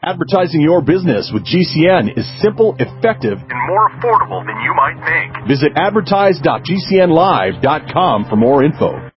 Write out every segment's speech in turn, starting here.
Advertising your business with GCN is simple, effective, and more affordable than you might think. Visit advertise.gcnlive.com for more info.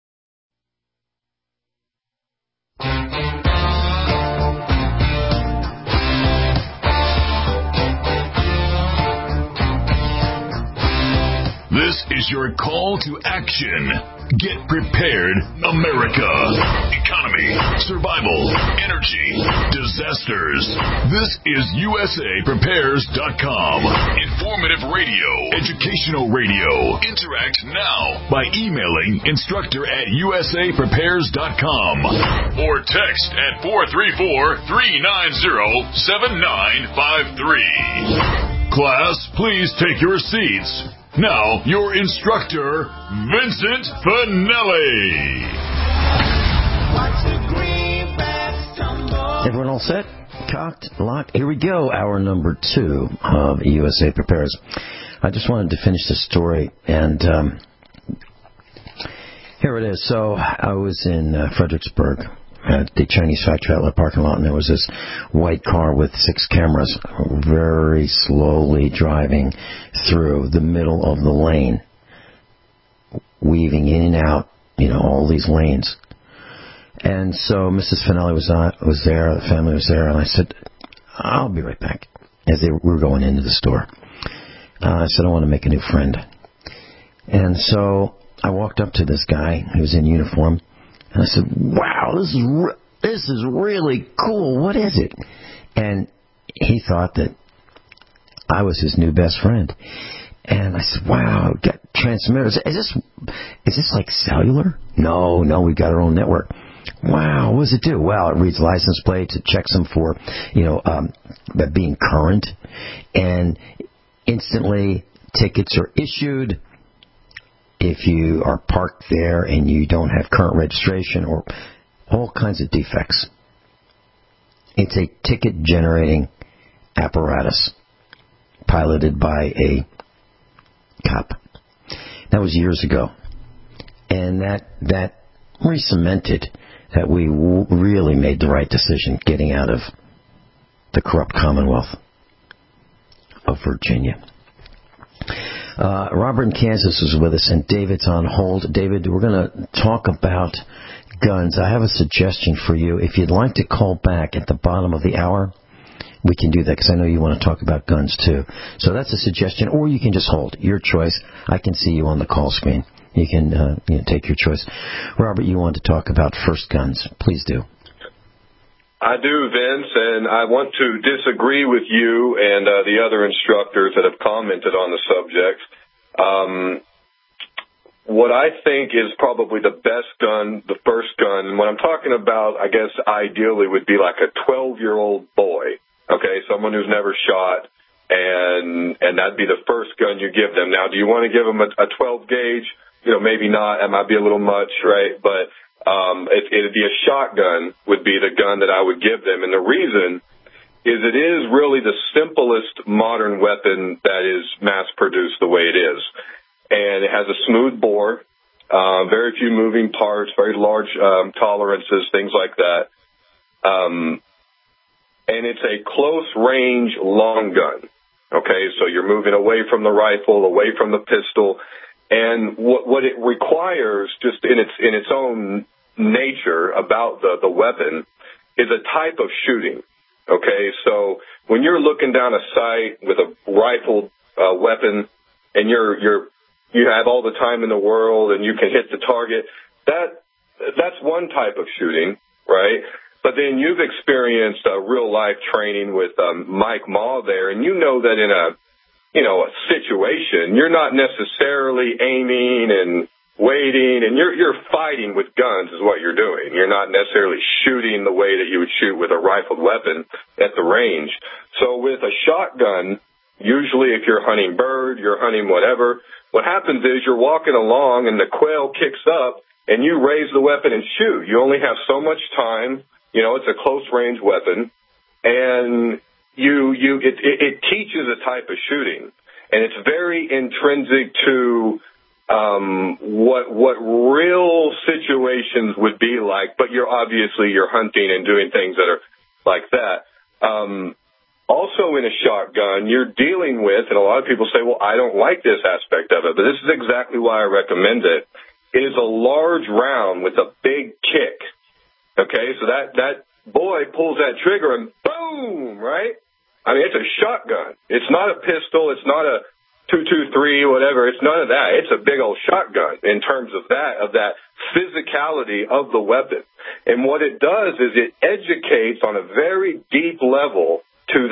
This is your call to action. Get prepared, America. Economy, survival, energy, disasters. This is USAPrepares.com. Informative radio, educational radio. Interact now by emailing instructor@USAPrepares.com or text at 434-390-7953. Class, please take your seats. Now, your instructor, Vincent Finelli. Everyone all set? Cocked? Locked? Here we go. Hour number 2 of USA Prepares. I just wanted to finish the story, and here it is. So I was in Fredericksburg at the Chinese factory outlet parking lot, and there was this white car with 6 cameras very slowly driving through the middle of the lane, weaving in and out, all these lanes. And so Mrs. Finelli was there, the family was there, and I said, I'll be right back, as we were going into the store. I said, I want to make a new friend. And so I walked up to this guy who was in uniform, and I said, wow, this is really cool. What is it? And he thought that I was his new best friend. And I said, wow, got transmitters. Is this like cellular? No, we've got our own network. Wow, what does it do? Well, it reads license plates. It checks them for, being current. And instantly tickets are issued if you are parked there and you don't have current registration or all kinds of defects. It's a ticket-generating apparatus piloted by a cop. That was years ago. And that re-cemented that we really made the right decision getting out of the corrupt Commonwealth of Virginia. Robert in Kansas is with us, and David's on hold. David, we're going to talk about guns. I have a suggestion for you. If you'd like to call back at the bottom of the hour, we can do that, because I know you want to talk about guns too. So that's a suggestion, or you can just hold. Your choice. I can see you on the call screen. You can take your choice. Robert, you want to talk about first guns. Please do. I do, Vince, and I want to disagree with you and the other instructors that have commented on the subject. What I think is probably the best gun, the first gun, and what I'm talking about, I guess, ideally would be like a 12-year-old boy, okay, someone who's never shot, and that'd be the first gun you give them. Now, do you want to give them a 12-gauge? Maybe not. That might be a little much, right? But it'd be a shotgun would be the gun that I would give them. And the reason is it is really the simplest modern weapon that is mass-produced the way it is. And it has a smooth bore, very few moving parts, very large tolerances, things like that. And it's a close-range long gun, okay? So you're moving away from the rifle, away from the pistol. And what it requires, just in its own nature about the weapon, is a type of shooting. Okay, so when you're looking down a sight with a rifled weapon, and you have all the time in the world, and you can hit the target, that's one type of shooting, right? But then you've experienced real life training with Mike Maw there, and you know that in a situation, you're not necessarily aiming and waiting, and you're fighting with guns is what you're doing. You're not necessarily shooting the way that you would shoot with a rifled weapon at the range. So with a shotgun, usually if you're hunting bird, you're hunting whatever, what happens is you're walking along and the quail kicks up and you raise the weapon and shoot. You only have so much time. It's a close range weapon, and it teaches a type of shooting, and it's very intrinsic to what real situations would be like. But you're hunting and doing things that are like that. Also in a shotgun, you're dealing with, and a lot of people say, well, I don't like this aspect of it, but this is exactly why I recommend it. It is a large round with a big kick. Okay, so that boy pulls that trigger and boom, right? I mean, it's a shotgun. It's not a pistol. It's not a 223, whatever. It's none of that. It's a big old shotgun in terms of that physicality of the weapon. And what it does is it educates on a very deep level to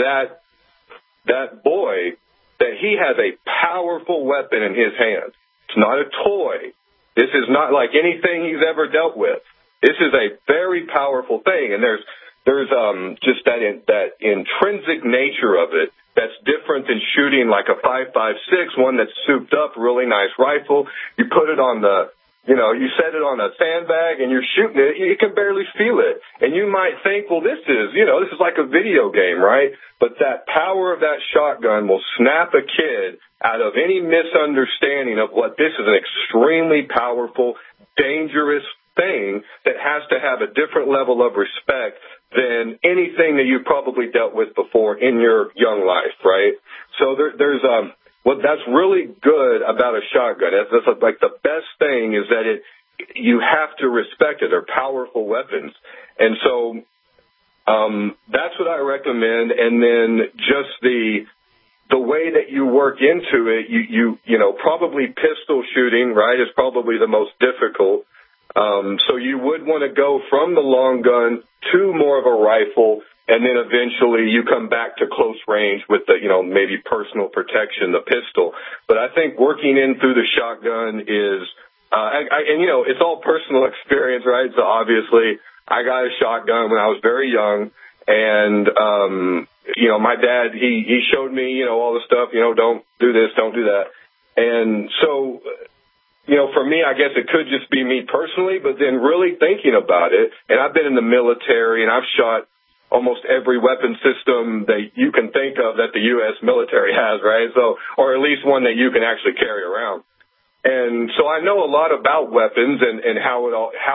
that boy that he has a powerful weapon in his hand. It's not a toy. This is not like anything he's ever dealt with. This is a very powerful thing, and there's just that intrinsic nature of it that's different than shooting like a 5.56, one that's souped up, really nice rifle. You put it on you set it on a sandbag and you're shooting it, you can barely feel it. And you might think, well, this is like a video game, right? But that power of that shotgun will snap a kid out of any misunderstanding of what this is an extremely powerful, dangerous thing that has to have a different level of respect than anything that you've probably dealt with before in your young life, right? So there's that's really good about a shotgun. That's like the best thing is that you have to respect it. They're powerful weapons. And so that's what I recommend. And then just the way that you work into it, you probably pistol shooting, right, is probably the most difficult. So you would want to go from the long gun to more of a rifle, and then eventually you come back to close range with the, maybe personal protection, the pistol. But I think working in through the shotgun is, it's all personal experience, right? So obviously I got a shotgun when I was very young, and, my dad, he showed me, all the stuff, don't do this, don't do that. And so, for me, I guess it could just be me personally, but then really thinking about it, and I've been in the military and I've shot almost every weapon system that you can think of that the U.S. military has, right? So, or at least one that you can actually carry around. And so I know a lot about weapons and how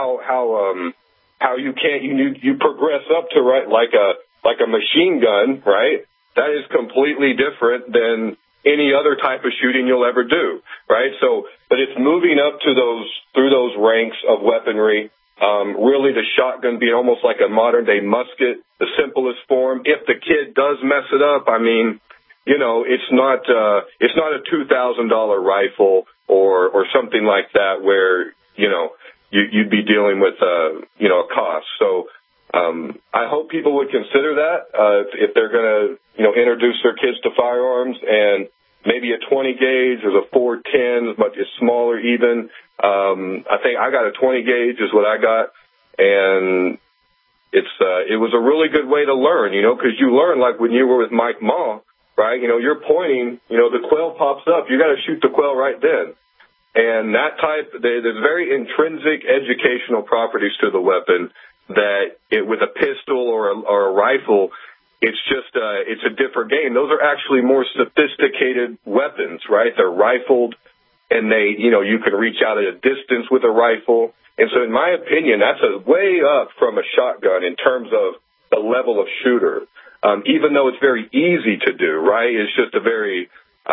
you progress up to, right, like a machine gun, right? That is completely different than any other type of shooting you'll ever do, right? So, but it's moving up to through those ranks of weaponry. Really the shotgun being almost like a modern day musket, the simplest form. If the kid does mess it up, I mean, it's not a $2,000 rifle or something like that where, you'd be dealing with, a cost. So, I hope people would consider that, if they're going to, introduce their kids to firearms, and maybe a 20 gauge or the 410, but it's smaller even. I think I got a 20 gauge is what I got, and it was a really good way to learn, because you learn like when you were with Mike Maw, right? You're pointing, the quail pops up, you got to shoot the quail right then. And that there's very intrinsic educational properties to the weapon that with a pistol or a rifle, it's just it's a different game. Those are actually more sophisticated weapons, right? They're rifled, and you can reach out at a distance with a rifle. And so in my opinion, that's a way up from a shotgun in terms of the level of shooter. Even though it's very easy to do, right? It's just a very,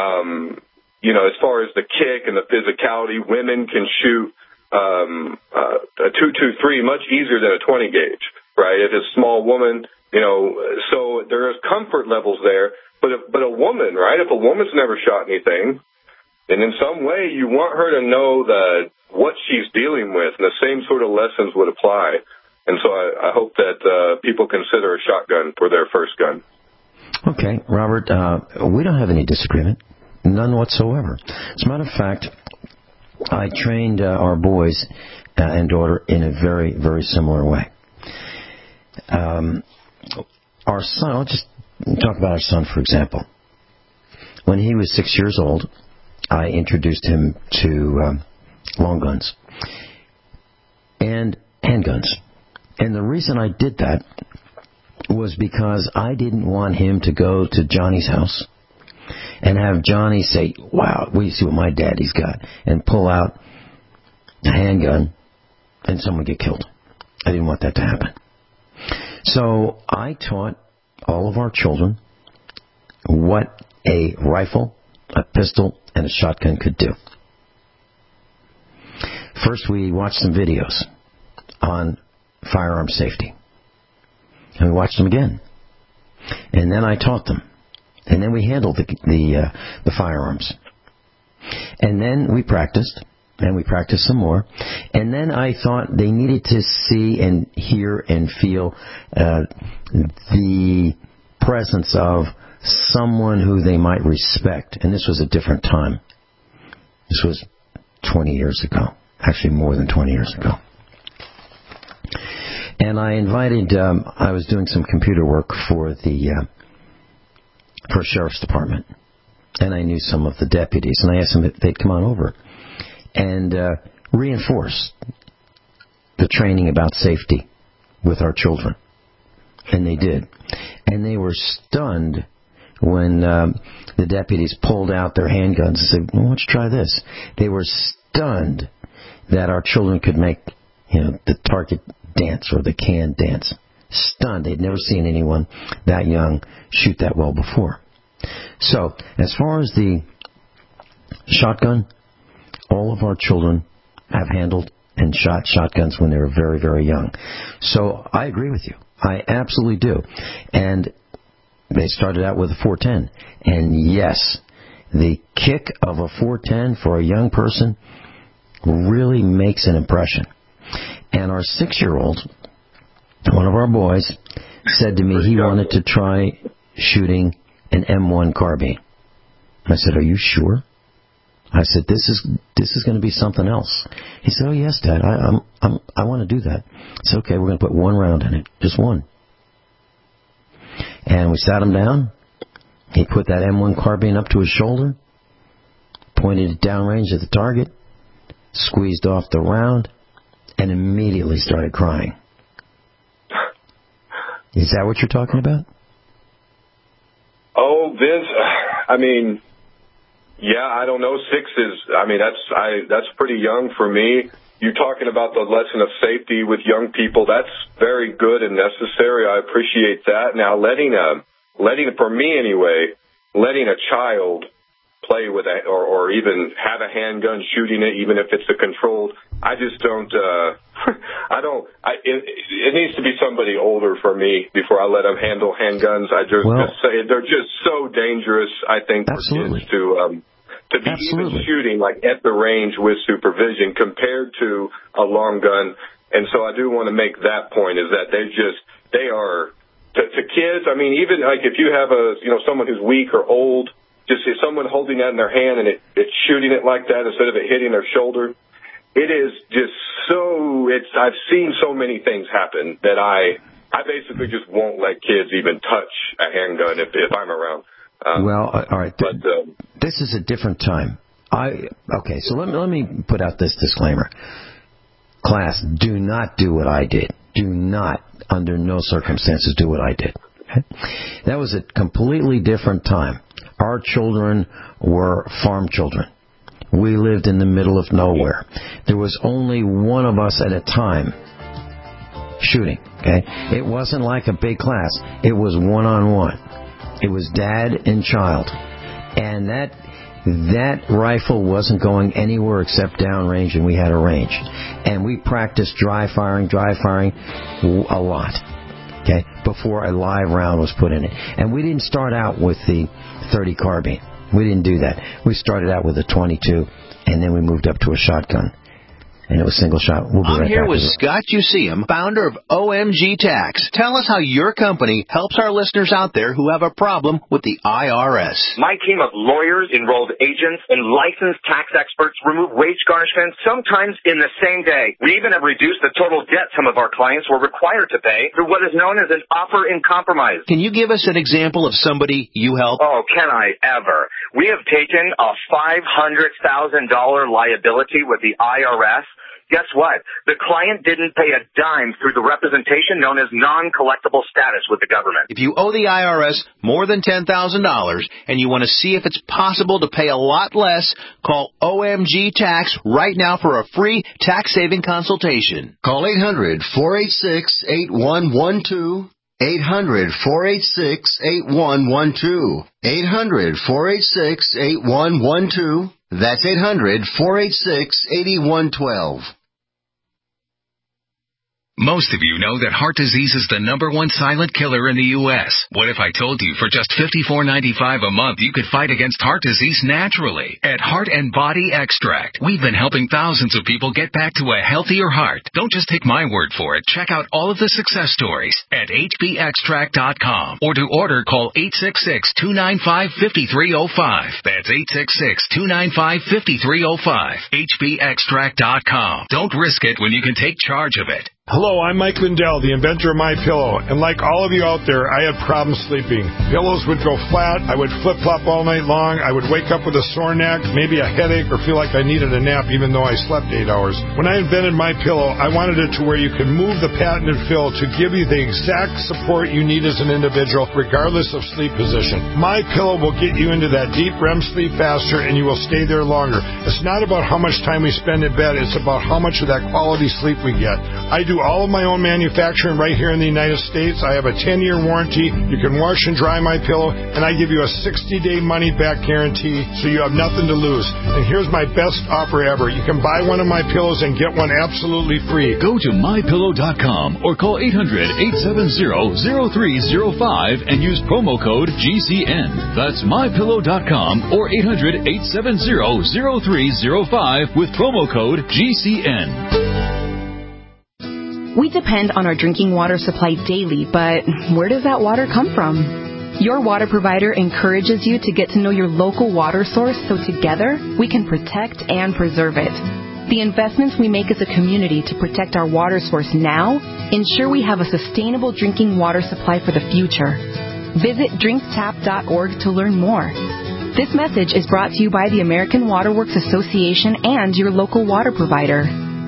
as far as the kick and the physicality, women can shoot a 223 much easier than a 20 gauge, right? If it's a small woman, so there's comfort levels there. But a woman, right? If a woman's never shot anything, then in some way you want her to know what she's dealing with, and the same sort of lessons would apply. And so I hope that people consider a shotgun for their first gun. Okay, Robert, we don't have any disagreement, none whatsoever. As a matter of fact, I trained our boys and daughter in a very, very similar way. Our son, I'll just talk about our son, for example. When he was 6 years old, I introduced him to long guns and handguns. And the reason I did that was because I didn't want him to go to Johnny's house and have Johnny say, wow, we see what my daddy's got, and pull out a handgun and someone get killed. I didn't want that to happen. So I taught all of our children what a rifle, a pistol, and a shotgun could do. First, we watched some videos on firearm safety. And we watched them again. And then I taught them. And then we handled the firearms. And then we practiced. And we practiced some more. And then I thought they needed to see and hear and feel the presence of someone who they might respect. And this was a different time. This was 20 years ago. Actually, more than 20 years ago. And I invited, I was doing some computer work for the Sheriff's Department. And I knew some of the deputies. And I asked them if they'd come on over and reinforce the training about safety with our children. And they did. And they were stunned when the deputies pulled out their handguns and said, well, why don't you try this? They were stunned that our children could make, the target dance or the can dance. Stunned. They'd never seen anyone that young shoot that well before. So, as far as the shotgun, all of our children have handled and shot shotguns when they were very, very young. So, I agree with you. I absolutely do. And they started out with a .410. And yes, the kick of a .410 for a young person really makes an impression. And our 6-year-old, one of our boys, said to me he wanted to try shooting an M1 carbine. I said, are you sure? I said, this is going to be something else. He said, oh yes, Dad, I want to do that. I said, okay, we're going to put one round in it, just one. And we sat him down. He put that M1 carbine up to his shoulder, pointed it downrange at the target, squeezed off the round, and immediately started crying. Is that what you're talking about? Oh, Vince, yeah, I don't know. 6 is, that's pretty young for me. You're talking about the lesson of safety with young people. That's very good and necessary. I appreciate that. Now, for me anyway, letting a child play with it or even have a handgun, shooting it, even if it's a controlled, I just don't, it needs to be somebody older for me before I let them handle handguns. Just say they're just so dangerous, I think, for kids to be even shooting like at the range with supervision compared to a long gun. And so I do want to make that point is that they are to kids. I mean, even like if you have someone who's weak or old, just see someone holding that in their hand and it's shooting it like that instead of it hitting their shoulder. It is just I've seen so many things happen that I basically just won't let kids even touch a handgun if I'm around. All right. But this is a different time. So let me put out this disclaimer. Class, do not do what I did. Do not, under no circumstances, do what I did. Okay? That was a completely different time. Our children were farm children. We lived in the middle of nowhere. There was only one of us at a time shooting. Okay? It wasn't like a big class. It was one-on-one. It was dad and child. And that rifle wasn't going anywhere except downrange, and we had a range. And we practiced dry firing a lot. Okay, before a live round was put in it. And we didn't start out with the .30 carbine. We didn't do that. We started out with a .22, and then we moved up to a shotgun. And it was single shot. We'll be right back. I'm here with Scott Useum, founder of OMG Tax. Tell us how your company helps our listeners out there who have a problem with the IRS. My team of lawyers, enrolled agents, and licensed tax experts remove wage garnishments sometimes in the same day. We even have reduced the total debt some of our clients were required to pay through what is known as an offer in compromise. Can you give us an example of somebody you help? Oh, can I ever? We have taken a $500,000 liability with the IRS. Guess what? The client didn't pay a dime through the representation known as non-collectible status with the government. If you owe the IRS more than $10,000 and you want to see if it's possible to pay a lot less, call OMG Tax right now for a free tax-saving consultation. Call 800-486-8112. 800-486-8112. 800-486-8112. That's 800-486-8112. Most of you know that heart disease is the #1 silent killer in the U.S. What if I told you for just $54.95 a month you could fight against heart disease naturally? At Heart and Body Extract, we've been helping thousands of people get back to a healthier heart. Don't just take my word for it. Check out all of the success stories at hbextract.com. Or to order, call 866-295-5305. That's 866-295-5305. hbextract.com. Don't risk it when you can take charge of it. Hello, I'm Mike Lindell, the inventor of MyPillow, and like all of you out there, I had problems sleeping. Pillows would go flat, I would flip-flop all night long, I would wake up with a sore neck, maybe a headache, or feel like I needed a nap even though I slept 8 hours. When I invented MyPillow, I wanted it to where you could move the patented fill to give you the exact support you need as an individual, regardless of sleep position. MyPillow will get you into that deep REM sleep faster, and you will stay there longer. It's not about how much time we spend in bed, it's about how much of that quality sleep we get. I do all of my own manufacturing right here in the United States. I have a 10-year warranty. You can wash and dry my pillow, and I give you a 60-day money-back guarantee, so you have nothing to lose. And here's my best offer ever. You can buy one of my pillows and get one absolutely free. Go to MyPillow.com or call 800-870-0305 and use promo code GCN. That's MyPillow.com or 800-870-0305 with promo code GCN. We depend on our drinking water supply daily, but where does that water come from? Your water provider encourages you to get to know your local water source so together we can protect and preserve it. The investments we make as a community to protect our water source now ensure we have a sustainable drinking water supply for the future. Visit drinktap.org to learn more. This message is brought to you by the American Water Works Association and your local water provider.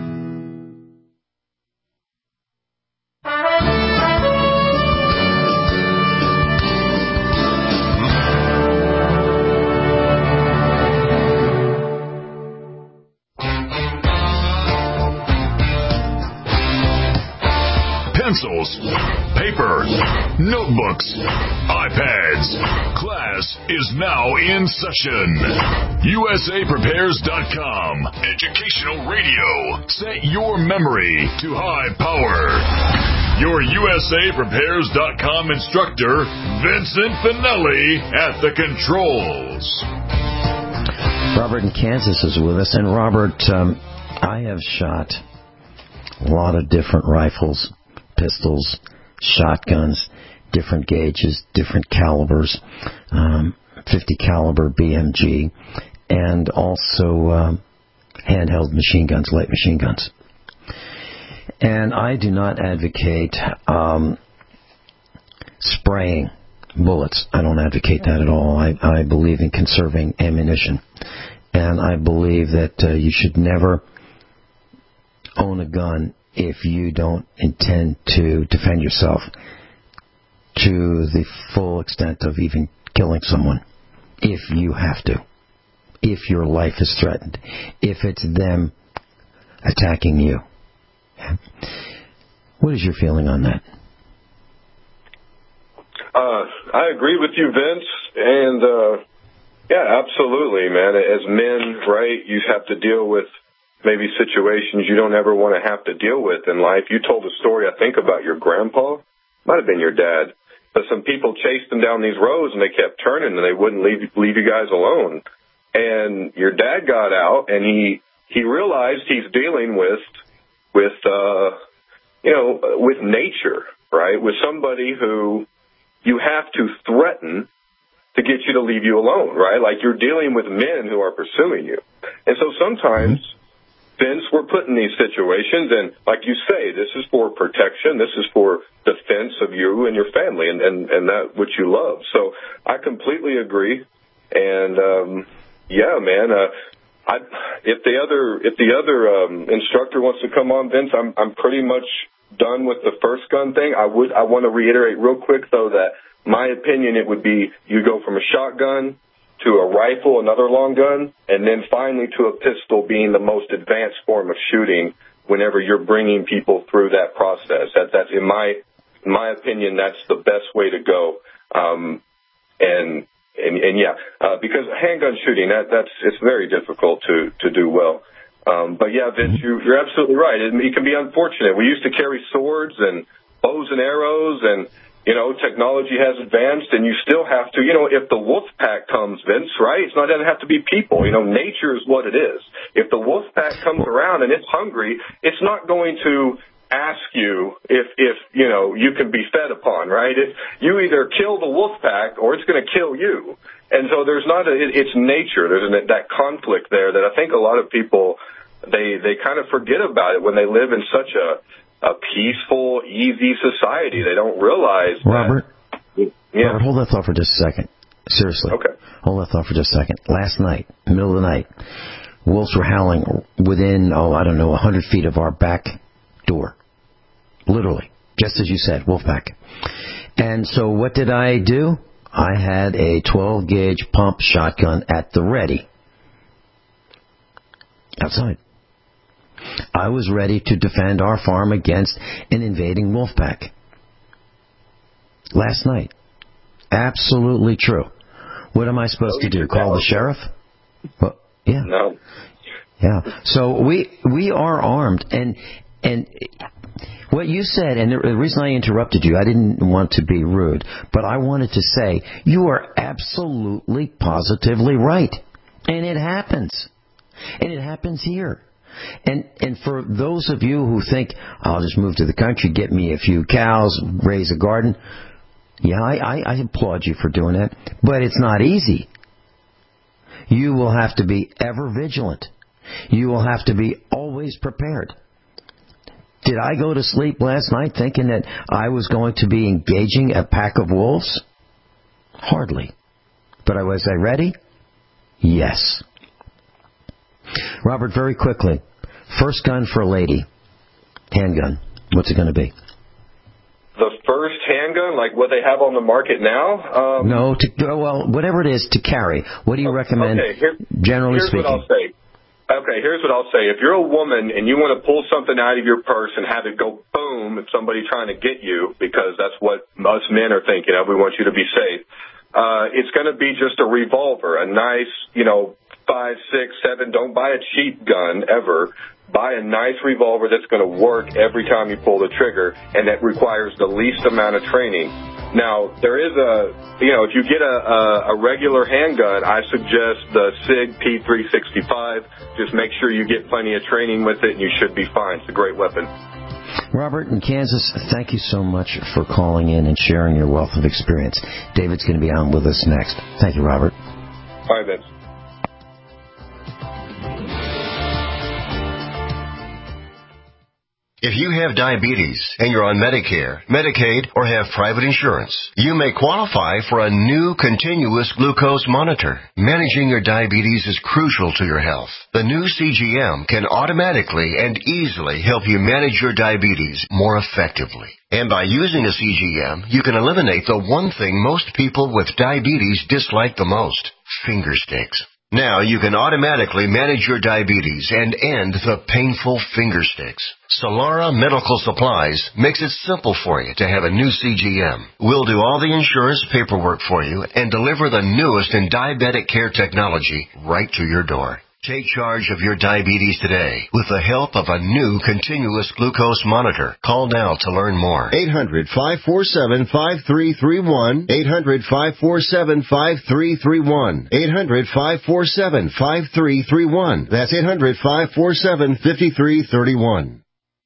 Pencils, paper, notebooks, iPads. Class is now in session. USAPrepares.com. Educational radio. Set your memory to high power. Your USAPrepares.com instructor, Vincent Finelli, at the controls. Robert in Kansas is with us. And Robert, I have shot a lot of different rifles, pistols, shotguns, different gauges, different calibers, 50 caliber BMG, and also handheld machine guns, light machine guns. And I do not advocate spraying bullets. I don't advocate that at all. I believe in conserving ammunition. And I believe that you should never own a gun if you don't intend to defend yourself to the full extent of even killing someone, if you have to, if your life is threatened, if it's them attacking you. What is your feeling on that? I agree with you, Vince, and yeah, absolutely, man. As men, right, you have to deal with maybe situations you don't ever want to have to deal with in life. You told a story, I think, about your grandpa. Might have been your dad. But some people chased them down these roads, and they kept turning, and they wouldn't leave you guys alone. And your dad got out, and he realized he's dealing with nature, right? With somebody who you have to threaten to get you to leave you alone, right? Like you're dealing with men who are pursuing you. And so sometimes, Vince, we're put in these situations, and like you say, this is for protection. This is for defense of you and your family and that which you love. So I completely agree. And yeah, man, if the other instructor wants to come on, Vince, I'm pretty much done with the first gun thing. I want to reiterate real quick though that my opinion, it would be you go from a shotgun to a rifle, another long gun, and then finally to a pistol being the most advanced form of shooting whenever you're bringing people through that process. That's in my in my opinion, that's the best way to go. Because handgun shooting, it's very difficult to do well. But yeah, Vince, you're absolutely right. It can be unfortunate. We used to carry swords and bows and arrows, and technology has advanced, and you still have to, if the wolf pack comes, Vince, right? It doesn't have to be people. Nature is what it is. If the wolf pack comes around and it's hungry, it's not going to ask you if you can be fed upon, right? You either kill the wolf pack or it's going to kill you. And so it's nature. There's that conflict there that I think a lot of people, they kind of forget about it when they live in such a peaceful, easy society. They don't realize Robert, that. Yeah. Robert, hold that thought for just a second. Seriously. Okay. Hold that thought for just a second. Last night, middle of the night, wolves were howling within, 100 feet of our back door. Literally. Just as you said, wolf pack. And so what did I do? I had a 12-gauge pump shotgun at the ready. Outside. I was ready to defend our farm against an invading wolf pack. Last night. Absolutely true. What am I supposed to do? Call the sheriff? Well, yeah. No. Yeah. So we are armed, and what you said, and the reason I interrupted you, I didn't want to be rude, but I wanted to say you are absolutely, positively right, and it happens, and it happens here. And for those of you who think, I'll just move to the country, get me a few cows, raise a garden, yeah, I applaud you for doing that, but it's not easy. You will have to be ever vigilant. You will have to be always prepared. Did I go to sleep last night thinking that I was going to be engaging a pack of wolves? Hardly. But was I ready? Yes. Robert, very quickly, first gun for a lady, handgun, what's it going to be? The first handgun, like what they have on the market now? No, whatever it is to carry. What do you recommend, generally speaking? Here's what I'll say. Okay, here's what I'll say. If you're a woman and you want to pull something out of your purse and have it go boom if somebody's trying to get you, because that's what us men are thinking of, we want you to be safe, it's going to be just a revolver, a nice, 5, 6, 7, don't buy a cheap gun ever. Buy a nice revolver that's going to work every time you pull the trigger, and that requires the least amount of training. Now, there is if you get a regular handgun, I suggest the SIG P365. Just make sure you get plenty of training with it, and you should be fine. It's a great weapon. Robert in Kansas, thank you so much for calling in and sharing your wealth of experience. David's going to be on with us next. Thank you, Robert. All right, Vince. If you have diabetes and you're on Medicare, Medicaid, or have private insurance, you may qualify for a new continuous glucose monitor. Managing your diabetes is crucial to your health. The new CGM can automatically and easily help you manage your diabetes more effectively. And by using a CGM, you can eliminate the one thing most people with diabetes dislike the most: finger sticks. Now you can automatically manage your diabetes and end the painful finger sticks. Solara Medical Supplies makes it simple for you to have a new CGM. We'll do all the insurance paperwork for you and deliver the newest in diabetic care technology right to your door. Take charge of your diabetes today with the help of a new continuous glucose monitor. Call now to learn more. 800-547-5331. 800-547-5331. 800-547-5331. That's 800-547-5331.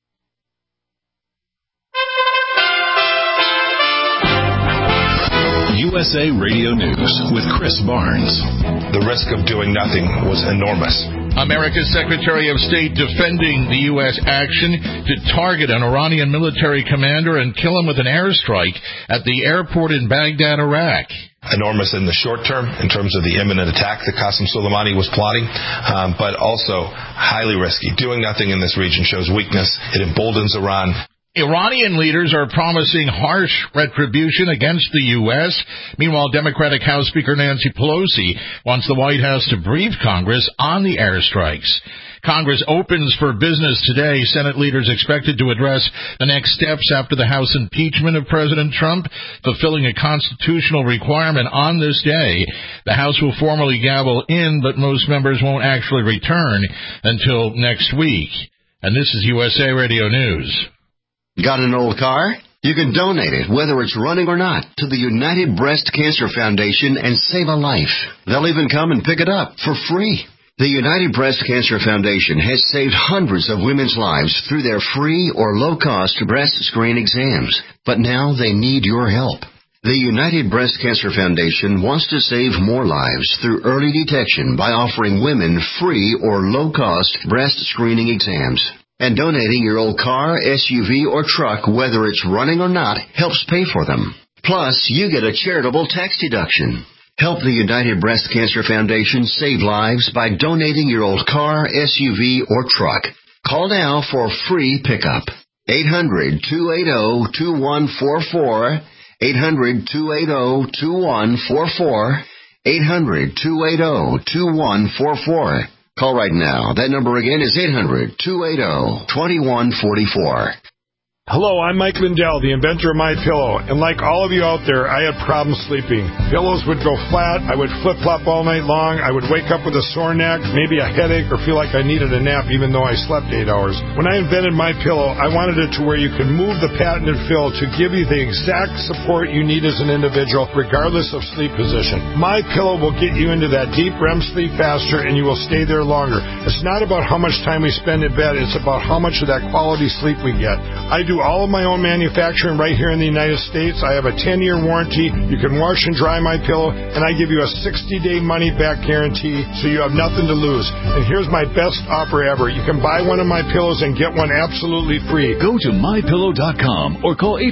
USA Radio News with Chris Barnes. The risk of doing nothing was enormous. America's Secretary of State defending the U.S. action to target an Iranian military commander and kill him with an airstrike at the airport in Baghdad, Iraq. Enormous in the short term in terms of the imminent attack that Qasem Soleimani was plotting, but also highly risky. Doing nothing in this region shows weakness. It emboldens Iran. Iranian leaders are promising harsh retribution against the U.S. Meanwhile, Democratic House Speaker Nancy Pelosi wants the White House to brief Congress on the airstrikes. Congress opens for business today. Senate leaders expected to address the next steps after the House impeachment of President Trump, fulfilling a constitutional requirement on this day. The House will formally gavel in, but most members won't actually return until next week. And this is USA Radio News. Got an old car? You can donate it, whether it's running or not, to the United Breast Cancer Foundation and save a life. They'll even come and pick it up for free. The United Breast Cancer Foundation has saved hundreds of women's lives through their free or low-cost breast screen exams. But now they need your help. The United Breast Cancer Foundation wants to save more lives through early detection by offering women free or low-cost breast screening exams. And donating your old car, SUV, or truck, whether it's running or not, helps pay for them. Plus, you get a charitable tax deduction. Help the United Breast Cancer Foundation save lives by donating your old car, SUV, or truck. Call now for free pickup. 800-280-2144. 800-280-2144. 800-280-2144. Call right now. That number again is 800-280-2144. Hello, I'm Mike Lindell, the inventor of MyPillow, and like all of you out there, I had problems sleeping. Pillows would go flat, I would flip-flop all night long, I would wake up with a sore neck, maybe a headache, or feel like I needed a nap even though I slept 8 hours. When I invented MyPillow, I wanted it to where you could move the patented fill to give you the exact support you need as an individual, regardless of sleep position. MyPillow will get you into that deep REM sleep faster, and you will stay there longer. It's not about how much time we spend in bed, it's about how much of that quality sleep we get. I do all of my own manufacturing right here in the United States. I have a 10-year warranty. You can wash and dry MyPillow, and I give you a 60-day money-back guarantee, so you have nothing to lose. And here's my best offer ever. You can buy one of my pillows and get one absolutely free. Go to MyPillow.com or call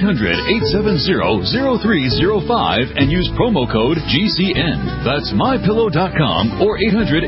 800-870-0305 and use promo code GCN. That's MyPillow.com or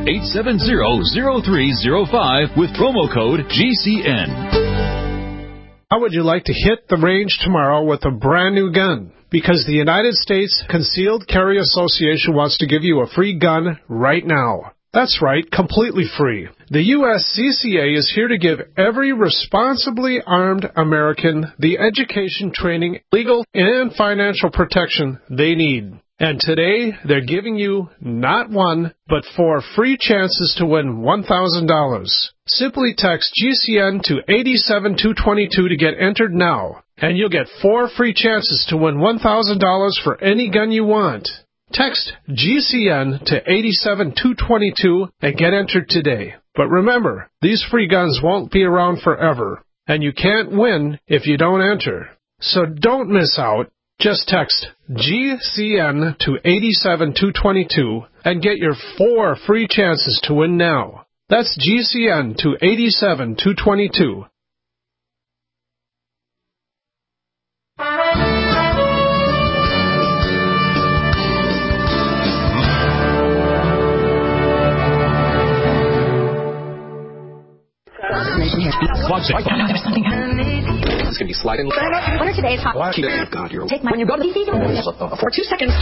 800-870-0305 with promo code GCN. How would you like to hit the range tomorrow with a brand new gun? Because the United States Concealed Carry Association wants to give you a free gun right now. That's right, completely free. The USCCA is here to give every responsibly armed American the education, training, legal, and financial protection they need. And today, they're giving you not one, but 4 free chances to win $1,000. Simply text GCN to 87222 to get entered now, and you'll get 4 free chances to win $1,000 for any gun you want. Text GCN to 87222 and get entered today. But remember, these free guns won't be around forever, and you can't win if you don't enter. So don't miss out. Just text GCN to 87222 and get your 4 free chances to win now. That's GCN to 87222. There's something it's going to be sliding. What are today's hot? Oh, God, you're take my when you go to for 2 seconds.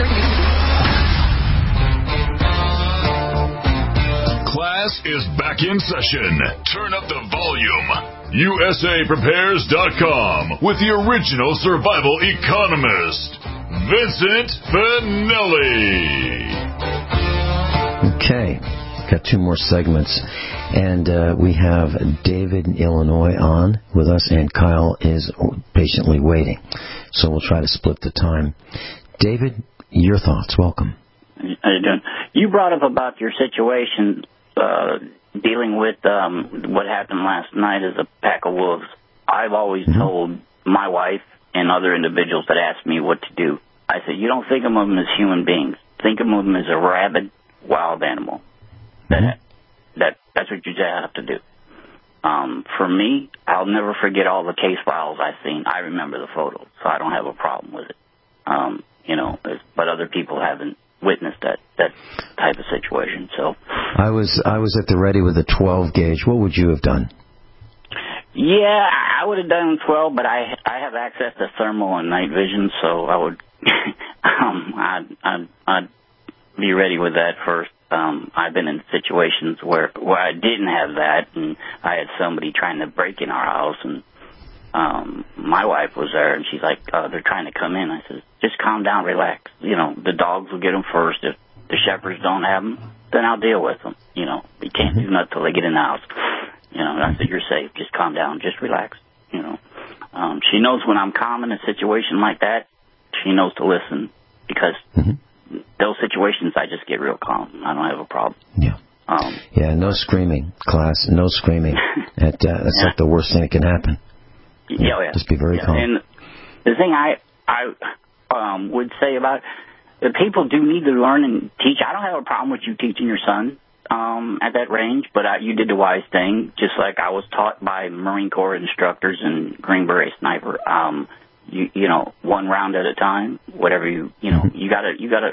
Class is back in session. Turn up the volume. USAPrepares.com with the original survival economist, Vincent Finelli. Okay, got 2 more segments. And we have David in Illinois on with us, and Kyle is patiently waiting. So we'll try to split the time. David, your thoughts. Welcome. How you doing? You brought up about your situation dealing with what happened last night as a pack of wolves. I've always told my wife and other individuals that ask me what to do. I said, you don't think of them as human beings. Think of them as a rabid wild animal. That's what you have to do. For me, I'll never forget all the case files I've seen. I remember the photos, so I don't have a problem with it. But other people haven't witnessed that type of situation. So I was at the ready with a 12 gauge. What would you have done? Yeah, I would have done 12, but I have access to thermal and night vision, so I would I'd be ready with that first. I've been in situations where I didn't have that, and I had somebody trying to break in our house, and my wife was there, and she's like, they're trying to come in. I said, just calm down, relax. You know, the dogs will get them first. If the shepherds don't have them, then I'll deal with them. You know, you can't do nothing till they get in the house. You know, and I said, you're safe. Just calm down. Just relax. You know, she knows when I'm calm in a situation like that, she knows to listen, because those situations I just get real calm. I don't have a problem. Yeah. No screaming, class. No screaming. That's like the worst thing that can happen. Yeah. Just be very calm. And the thing I would say about it, people do need to learn and teach. I don't have a problem with you teaching your son at that range, but you did the wise thing, just like I was taught by Marine Corps instructors and Green Beret sniper. You know, one round at a time, whatever you know, you gotta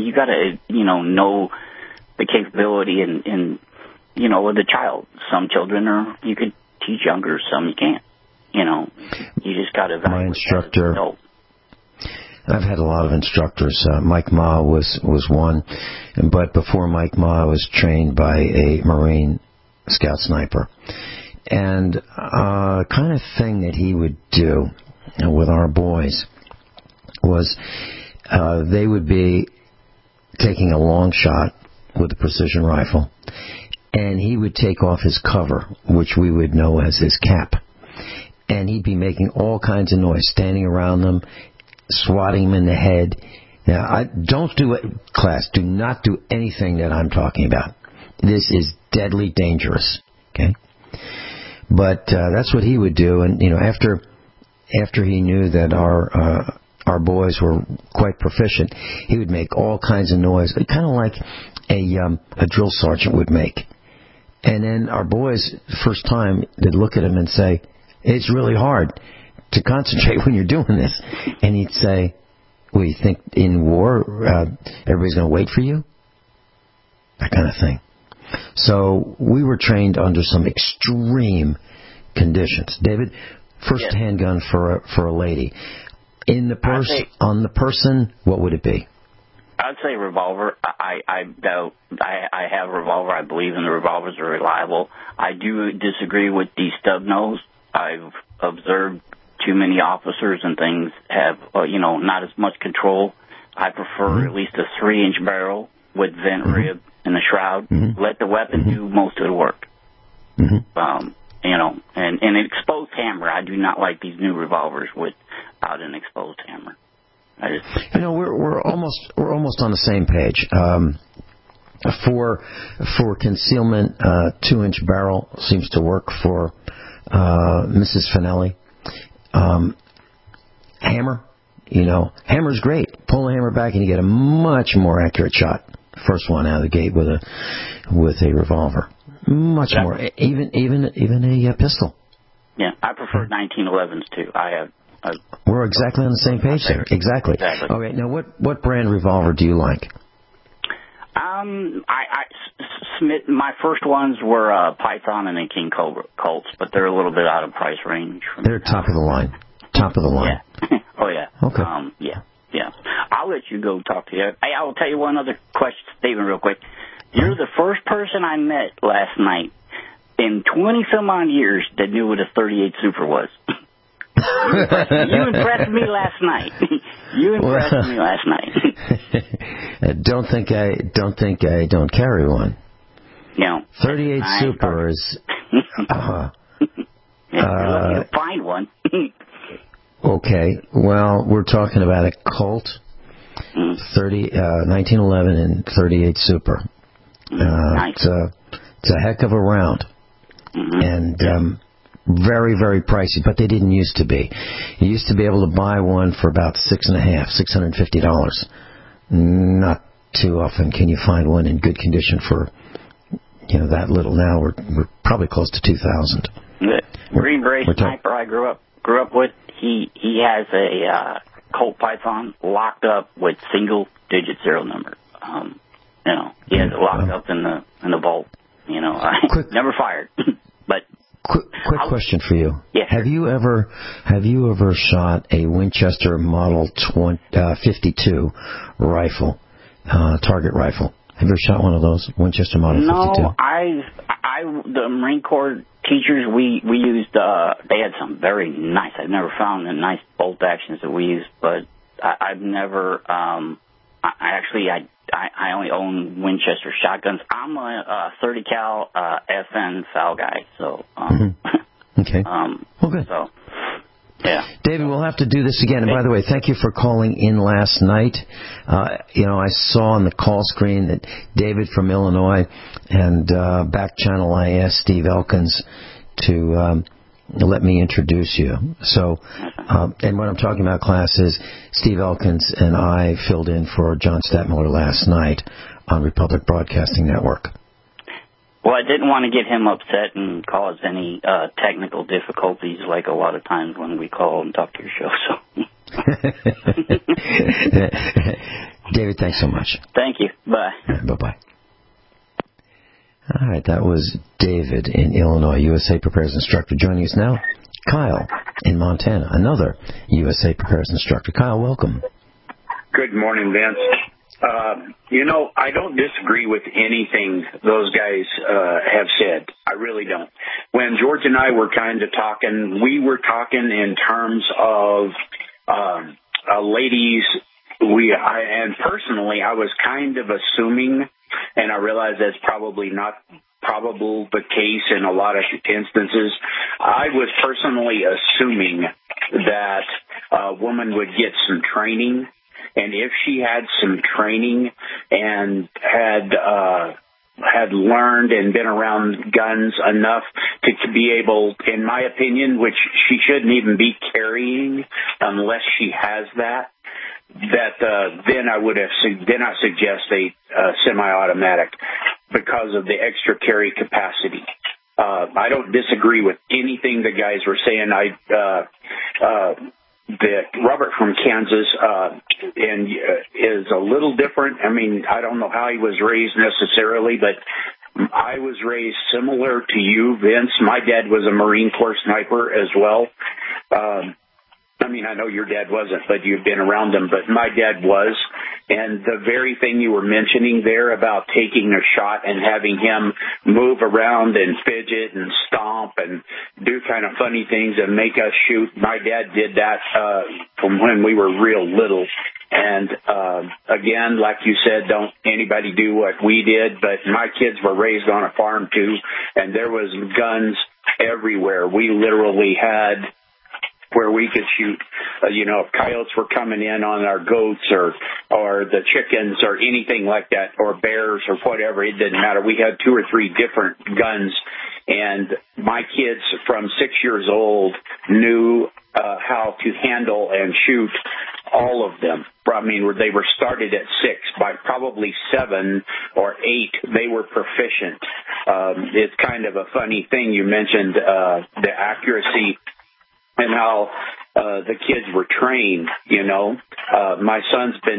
know the capability and you know, with a child. Some children you could teach younger, some you can't. You know, you just gotta evaluate. My instructor, I've had a lot of instructors. Mike Ma was one, but before Mike Ma, I was trained by a Marine Scout sniper. And kind of thing that he would do with our boys was they would be taking a long shot with a precision rifle, and he would take off his cover, which we would know as his cap, and he'd be making all kinds of noise, standing around them, swatting them in the head. Now, don't do it, class. Do not do anything that I'm talking about. This is deadly dangerous. Okay, but that's what he would do, and you know, after he knew that our boys were quite proficient, he would make all kinds of noise, kind of like a drill sergeant would make. And then our boys, first time, they'd look at him and say, "It's really hard to concentrate when you're doing this." And he'd say, "Well, you think in war everybody's going to wait for you?" That kind of thing. So we were trained under some extreme conditions. David, first handgun for a lady. On the person, what would it be? I'd say revolver. I have a revolver. I believe in the revolvers are reliable. I do disagree with the stub nose. I've observed too many officers and things have, not as much control. I prefer at least a 3-inch barrel with vent rib and a shroud. Let the weapon do most of the work. And an exposed hammer. I do not like these new revolvers without an exposed hammer. We're almost on the same page. For concealment, 2-inch barrel seems to work for Mrs. Finelli. Hammer, hammer's great. Pull the hammer back and you get a much more accurate shot. First one out of the gate with a revolver, much more. Even a pistol. Yeah, I prefer 1911s too. We're exactly on the same page there. Exactly. Okay, now what brand revolver do you like? Smith. My first ones were Python and then King Cobra Colts, but they're a little bit out of price range. They're top of the line. Top of the line. Yeah. Oh yeah. Okay. Yeah. I'll let you go talk to you. Hey, I will tell you one other question, Stephen, real quick. You're the first person I met last night in 20-some-odd years that knew what a 38 Super was. You impressed me last night. Me last night. Don't think I don't carry one. 38 Super is. You'll find one. Okay. Well, we're talking about a Colt 1911 and 38 Super. Nice. It's a heck of a round, and very, very pricey. But they didn't used to be. You used to be able to buy one for about $650. Not too often can you find one in good condition for that little. Now we're probably close to $2,000. Green Beret sniper I grew up with. He has a Colt Python locked up with single-digit serial number. He has it locked up in the vault. Never fired. But quick question for you. Yeah. Have you ever shot a Winchester Model 52 rifle, target rifle? Have you ever shot one of those, Winchester Model 52? No, the Marine Corps teachers, we used, they had some very nice, I've never found the nice bolt actions that we used, but I've never, I only own Winchester shotguns. I'm a 30 cal FN FAL guy, so, Okay. Well, good. So, yeah. David, we'll have to do this again. And by the way, thank you for calling in last night. I saw on the call screen that David from Illinois, and back channel I asked Steve Elkins to let me introduce you. So, and what I'm talking about, class, is Steve Elkins and I filled in for John Stadtmiller last night on Republic Broadcasting Network. Well, I didn't want to get him upset and cause any technical difficulties like a lot of times when we call and talk to your show. So, David, thanks so much. Thank you. Bye. Bye-bye. All right, that was David in Illinois, USA Prepares instructor. Joining us now, Kyle in Montana, another USA Prepares instructor. Kyle, welcome. Good morning, Vince. I don't disagree with anything those guys have said. I really don't. When George and I were kind of talking, we were talking in terms of ladies. And personally, I was kind of assuming, and I realize that's probably not probable the case in a lot of instances. I was personally assuming that a woman would get some training. And if she had some training and had learned and been around guns enough to be able, in my opinion, which she shouldn't even be carrying unless she has that, then I would have suggest a semi-automatic because of the extra carry capacity. I don't disagree with anything the guys were saying. Robert from Kansas is a little different. I mean, I don't know how he was raised necessarily, but I was raised similar to you, Vince. My dad was a Marine Corps sniper as well. I know your dad wasn't, but you've been around him. But my dad was. And the very thing you were mentioning there about taking a shot and having him move around and fidget and stomp and do kind of funny things and make us shoot, my dad did that from when we were real little. And again, like you said, don't anybody do what we did, but my kids were raised on a farm too, and there was guns everywhere. We literally had where we could shoot, if coyotes were coming in on our goats or the chickens or anything like that, or bears or whatever, it didn't matter. We had 2 or 3 different guns, and my kids from 6 years old knew how to handle and shoot all of them. I mean, they were started at 6. By probably 7 or 8, they were proficient. It's kind of a funny thing. You mentioned the accuracy and how the kids were trained, My son's been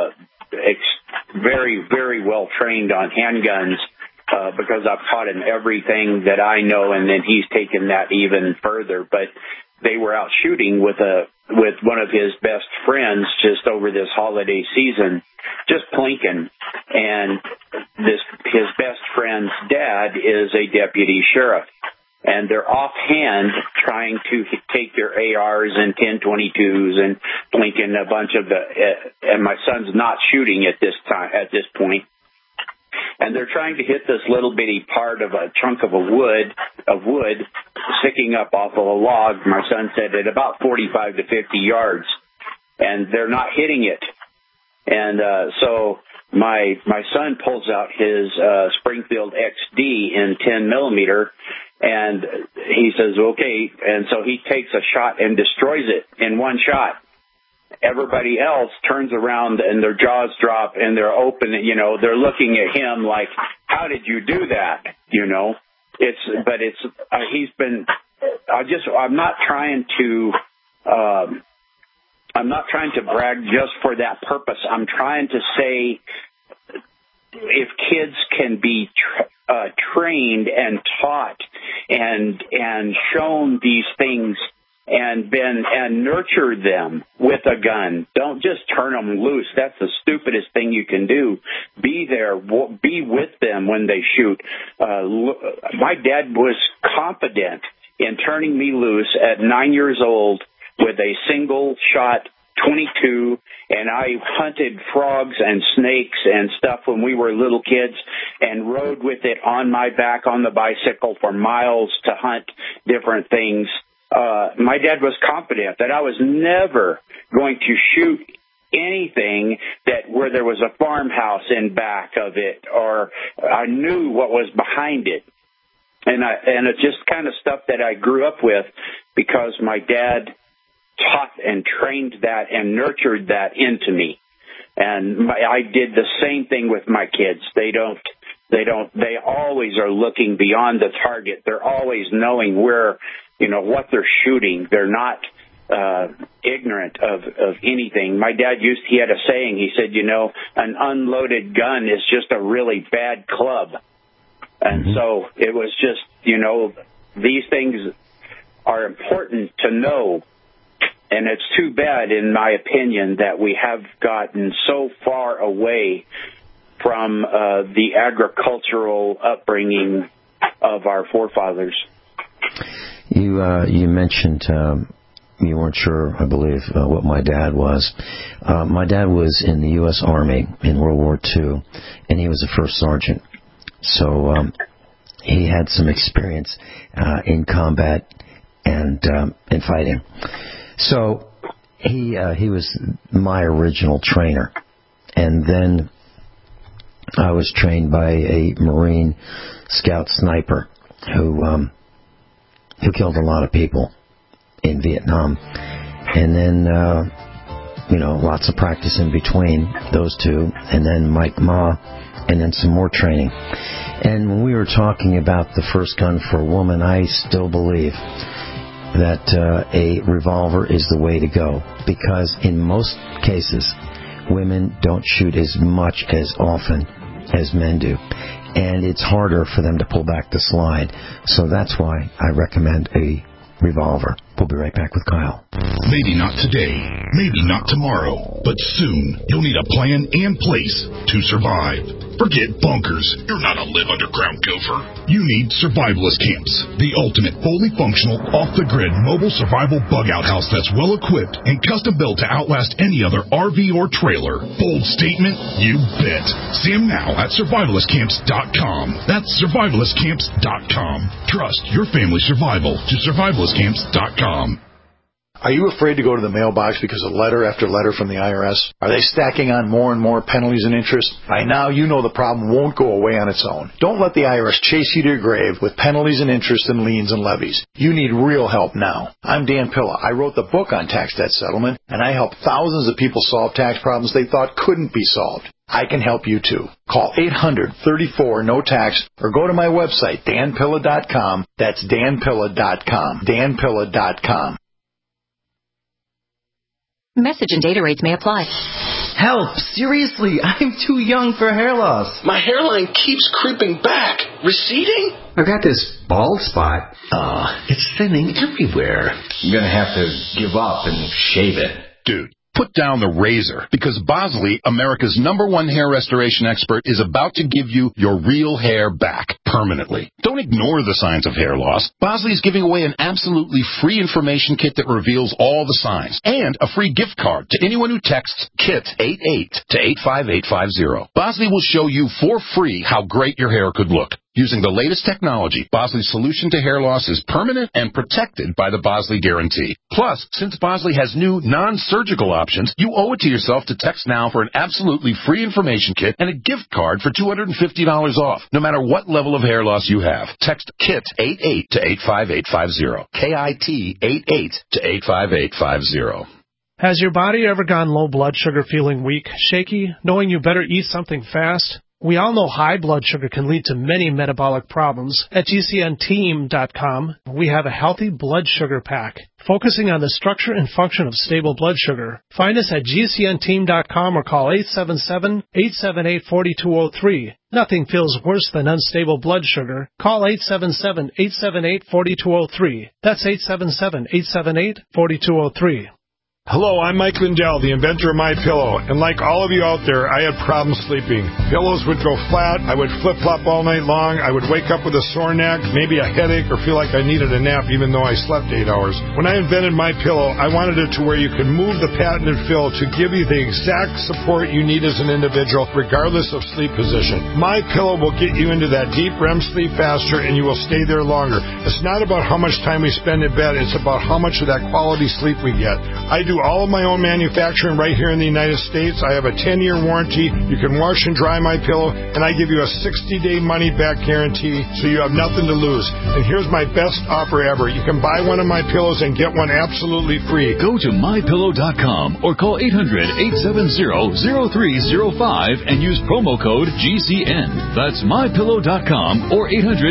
very, very well trained on handguns because I've taught him everything that I know, and then he's taken that even further. But they were out shooting with one of his best friends just over this holiday season, just plinking. And his best friend's dad is a deputy sheriff. And they're offhand trying to take their ARs and 10-22s and blinking a bunch of and my son's not shooting at this point. And they're trying to hit this little bitty part of a chunk of wood sticking up off of a log. My son said at about 45 to 50 yards, and they're not hitting it. And so my son pulls out his Springfield XD in 10 millimeter. And he says, okay. And so he takes a shot and destroys it in one shot. Everybody else turns around and their jaws drop and they're open. They're looking at him like, how did you do that? I'm not trying to brag just for that purpose. I'm trying to say, if kids can be trained and taught and shown these things and nurture them with a gun, don't just turn them loose. That's the stupidest thing you can do. Be there. Be with them when they shoot. My dad was competent in turning me loose at 9 years old with a single-shot 22, and I hunted frogs and snakes and stuff when we were little kids and rode with it on my back on the bicycle for miles to hunt different things. My dad was competent that I was never going to shoot anything where there was a farmhouse in back of it, or I knew what was behind it. And it's just kind of stuff that I grew up with because my dad taught and trained that and nurtured that into me. And I did the same thing with my kids. They always are looking beyond the target. They're always knowing where, what they're shooting. They're not ignorant of anything. My dad he had a saying. He said, an unloaded gun is just a really bad club. And so it was just, these things are important to know. And it's too bad, in my opinion, that we have gotten so far away from the agricultural upbringing of our forefathers. You mentioned you weren't sure, I believe, what my dad was. My dad was in the U.S. Army in World War II, and he was a first sergeant. So he had some experience in combat and in fighting. So he was my original trainer, and then I was trained by a Marine scout sniper who killed a lot of people in Vietnam, and then lots of practice in between those two, and then Mike Ma, and then some more training. And when we were talking about the first gun for a woman, I still believe that a revolver is the way to go, because in most cases women don't shoot as much as often as men do, and it's harder for them to pull back the slide. So that's why I recommend a revolver. We'll be right back with Kyle. Maybe not today, maybe not tomorrow, but soon you'll need a plan and place to survive. Forget bunkers. You're not a live underground gopher. You need survivalist camps, the ultimate fully functional, off-the-grid mobile survival bug-out house that's well-equipped and custom-built to outlast any other RV or trailer. Bold statement? You bet. See them now at survivalistcamps.com. That's survivalistcamps.com. Trust your family's survival to survivalistcamps.com. Are you afraid to go to the mailbox because of letter after letter from the IRS? Are they stacking on more and more penalties and interest? By now, you know the problem won't go away on its own. Don't let the IRS chase you to your grave with penalties and interest and liens and levies. You need real help now. I'm Dan Pilla. I wrote the book on tax debt settlement, and I helped thousands of people solve tax problems they thought couldn't be solved. I can help you too. Call 800-34-NO-TAX or go to my website, danpilla.com. That's danpilla.com. danpilla.com. Message and data rates may apply. Help! Seriously, I'm too young for hair loss. My hairline keeps creeping back. Receding? I've got this bald spot. It's thinning everywhere. I'm gonna have to give up and shave it. Dude, put down the razor, because Bosley, America's #1 hair restoration expert, is about to give you your real hair back permanently. Don't ignore the signs of hair loss. Bosley is giving away an absolutely free information kit that reveals all the signs, and a free gift card to anyone who texts KIT88 to 85850. Bosley will show you for free how great your hair could look. Using the latest technology, Bosley's solution to hair loss is permanent and protected by the Bosley Guarantee. Plus, since Bosley has new non-surgical options, you owe it to yourself to text now for an absolutely free information kit and a gift card for $250 off, no matter what level of hair loss you have. Text KIT88 to 85850. KIT88 to 85850. Has your body ever gone low blood sugar, feeling weak, shaky, knowing you better eat something fast? We all know high blood sugar can lead to many metabolic problems. At GCNteam.com, we have a healthy blood sugar pack, focusing on the structure and function of stable blood sugar. Find us at GCNteam.com or call 877-878-4203. Nothing feels worse than unstable blood sugar. Call 877-878-4203. That's 877-878-4203. Hello, I'm Mike Lindell, the inventor of MyPillow, and like all of you out there, I had problems sleeping. Pillows would go flat, I would flip-flop all night long, I would wake up with a sore neck, maybe a headache, or feel like I needed a nap even though I slept 8 hours. When I invented MyPillow, I wanted it to where you could move the patented fill to give you the exact support you need as an individual, regardless of sleep position. MyPillow will get you into that deep REM sleep faster, and you will stay there longer. It's not about how much time we spend in bed, it's about how much of that quality sleep we get. I do all of my own manufacturing right here in the United States. I have a 10-year warranty. You can wash and dry my pillow, and I give you a 60-day money-back guarantee, so you have nothing to lose. And here's my best offer ever. You can buy one of my pillows and get one absolutely free. Go to MyPillow.com or call 800-870-0305 and use promo code GCN. That's MyPillow.com or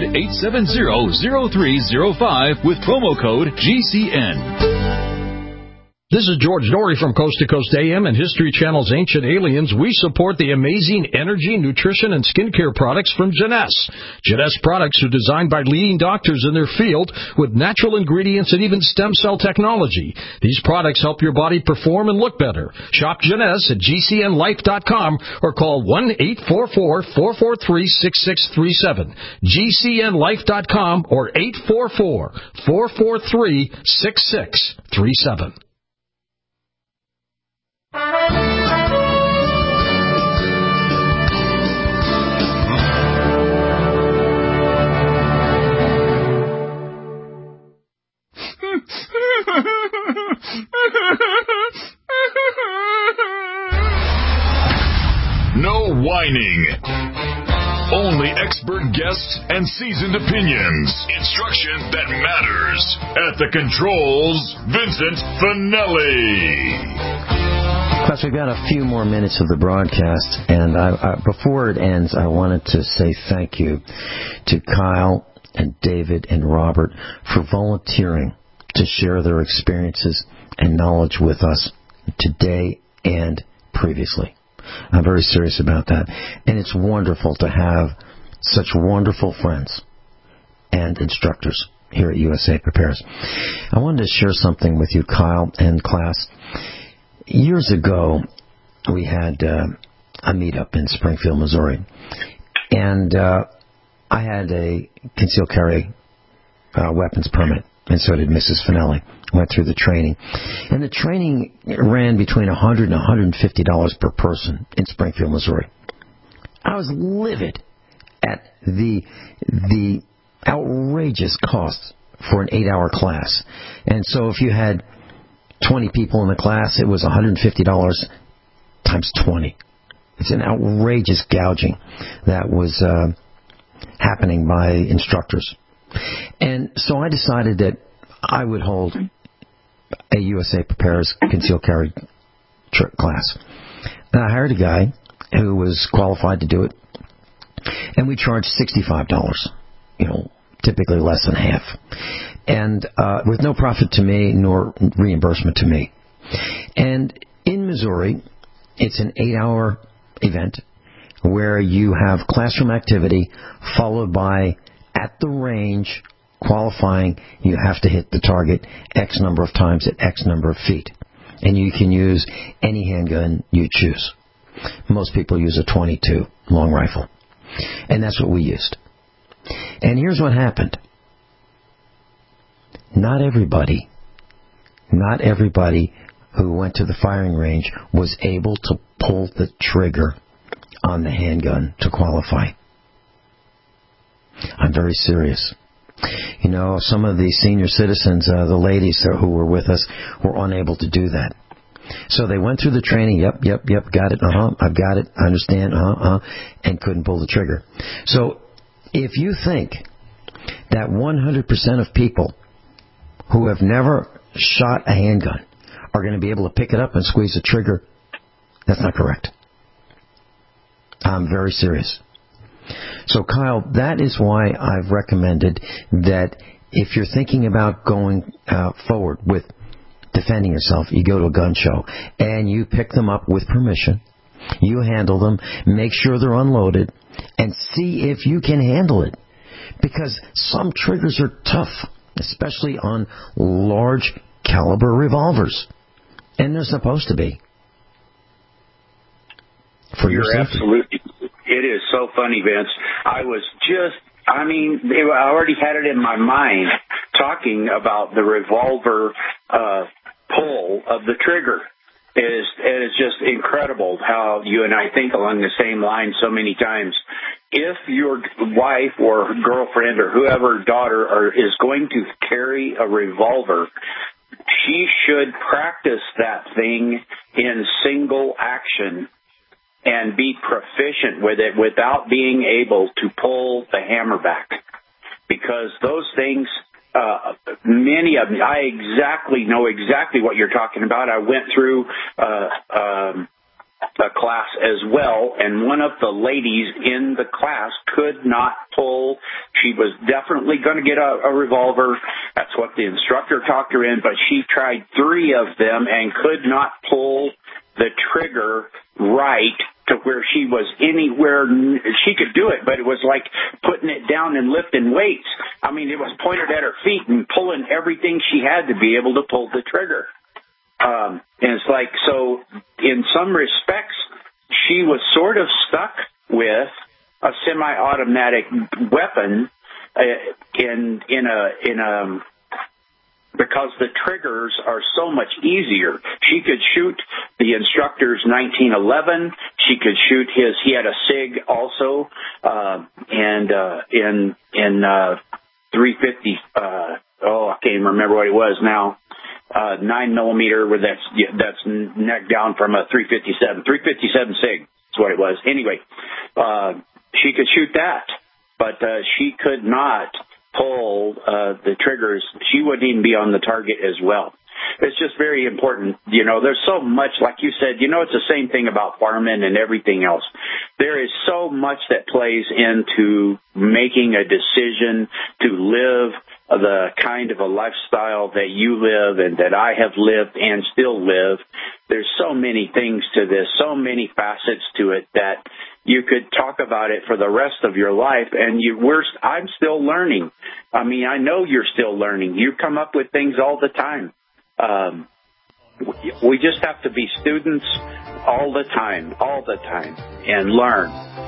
800-870-0305 with promo code GCN. This is George Norrie from Coast to Coast AM and History Channel's Ancient Aliens. We support the amazing energy, nutrition, and skincare products from Jeunesse. Jeunesse products are designed by leading doctors in their field with natural ingredients and even stem cell technology. These products help your body perform and look better. Shop Jeunesse at GCNlife.com or call 1-844-443-6637. GCNlife.com or 844-443-6637. No whining. Only expert guests and seasoned opinions. Instruction that matters. At the controls, Vincent Finelli. Plus, we've got a few more minutes of the broadcast, and before it ends, I wanted to say thank you to Kyle and David and Robert for volunteering to share their experiences and knowledge with us today and previously. I'm very serious about that. And it's wonderful to have such wonderful friends and instructors here at USA Prepares. I wanted to share something with you, Kyle and class. Years ago, we had a meetup in Springfield, Missouri. And I had a concealed carry weapons permit, and so did Mrs. Finelli. Went through the training. And the training ran between $100 and $150 per person in Springfield, Missouri. I was livid at the outrageous cost for an 8-hour class. And so if you had 20 people in the class, it was $150 times 20. It's an outrageous gouging that was happening by instructors. And so I decided that I would hold a USA Prepares concealed carry class. And I hired a guy who was qualified to do it, and we charged $65, typically less than half, and with no profit to me nor reimbursement to me. And in Missouri, it's an 8-hour event where you have classroom activity followed by, at the range, qualifying, you have to hit the target X number of times at X number of feet. And you can use any handgun you choose. Most people use a .22 long rifle. And that's what we used. And here's what happened. Not everybody who went to the firing range was able to pull the trigger on the handgun to qualify. I'm very serious. Some of the senior citizens, the ladies who were with us, were unable to do that. So they went through the training, yep, got it, I've got it, I understand, and couldn't pull the trigger. So if you think that 100% of people who have never shot a handgun are going to be able to pick it up and squeeze the trigger, that's not correct. I'm very serious. So, Kyle, that is why I've recommended that if you're thinking about going forward with defending yourself, you go to a gun show and you pick them up with permission. You handle them, make sure they're unloaded, and see if you can handle it. Because some triggers are tough, especially on large caliber revolvers. And they're supposed to be. For your safety. Absolutely. It is so funny, Vince. I already had it in my mind talking about the revolver pull of the trigger. It is just incredible how you and I think along the same line so many times. If your wife or girlfriend or whoever, daughter, is going to carry a revolver, she should practice that thing in single action and be proficient with it without being able to pull the hammer back. Because those things, many of them, I know exactly what you're talking about. I went through a class as well, and one of the ladies in the class could not pull. She was definitely going to get a revolver. That's what the instructor talked her in, but she tried 3 of them and could not pull the trigger right to where she was anywhere. She could do it, but it was like putting it down and lifting weights. I mean, it was pointed at her feet and pulling everything she had to be able to pull the trigger. And it's like, so in some respects, she was sort of stuck with a semi-automatic weapon because the triggers are so much easier. She could shoot the instructor's 1911. She could shoot he had a SIG also, and in 350, I can't remember what it was now, 9mm, where that's neck down from a 357 SIG is what it was. Anyway, she could shoot that, but she could not pull the triggers. She wouldn't even be on the target as well. It's just very important. There's so much, like you said, it's the same thing about farming and everything else. There is so much that plays into making a decision to live the kind of a lifestyle that you live and that I have lived and still live. There's so many things to this, so many facets to it that you could talk about it for the rest of your life, and I'm still learning. I mean, I know you're still learning. You come up with things all the time. We just have to be students all the time, and learn.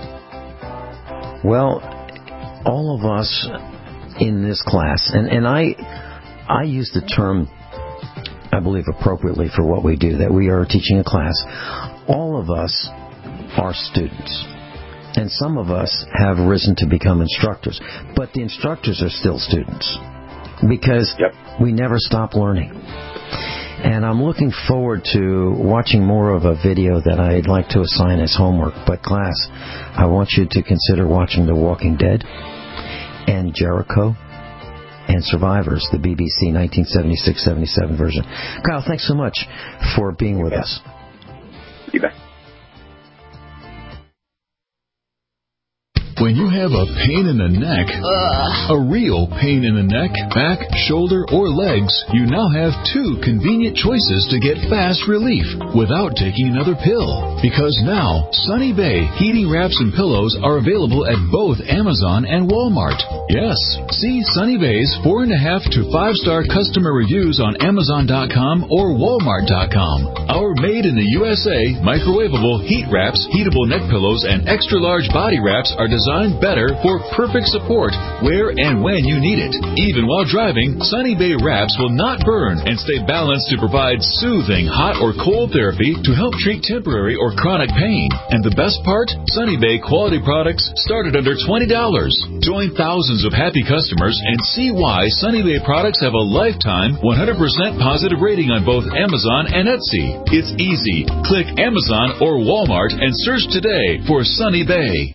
Well, all of us in this class, and I use the term, I believe appropriately for what we do, that we are teaching a class. All of us are students. And some of us have risen to become instructors. But the instructors are still students. Because we never stop learning. And I'm looking forward to watching more of a video that I'd like to assign as homework. But class, I want you to consider watching The Walking Dead and Jericho and Survivors, the BBC 1976-77 version. Kyle, thanks so much for being with us. You bet. When you have a pain in the neck, a real pain in the neck, back, shoulder, or legs, you now have 2 convenient choices to get fast relief without taking another pill. Because now, Sunny Bay heating wraps and pillows are available at both Amazon and Walmart. Yes, see Sunny Bay's 4.5 to 5-star customer reviews on Amazon.com or Walmart.com. Our made in the USA microwavable heat wraps, heatable neck pillows, and extra large body wraps are designed better for perfect support where and when you need it. Even while driving, Sunny Bay wraps will not burn and stay balanced to provide soothing hot or cold therapy to help treat temporary or chronic pain. And the best part? Sunny Bay quality products start at under $20. Join thousands of happy customers and see why Sunny Bay products have a lifetime 100% positive rating on both Amazon and Etsy. It's easy. Click Amazon or Walmart and search today for Sunny Bay.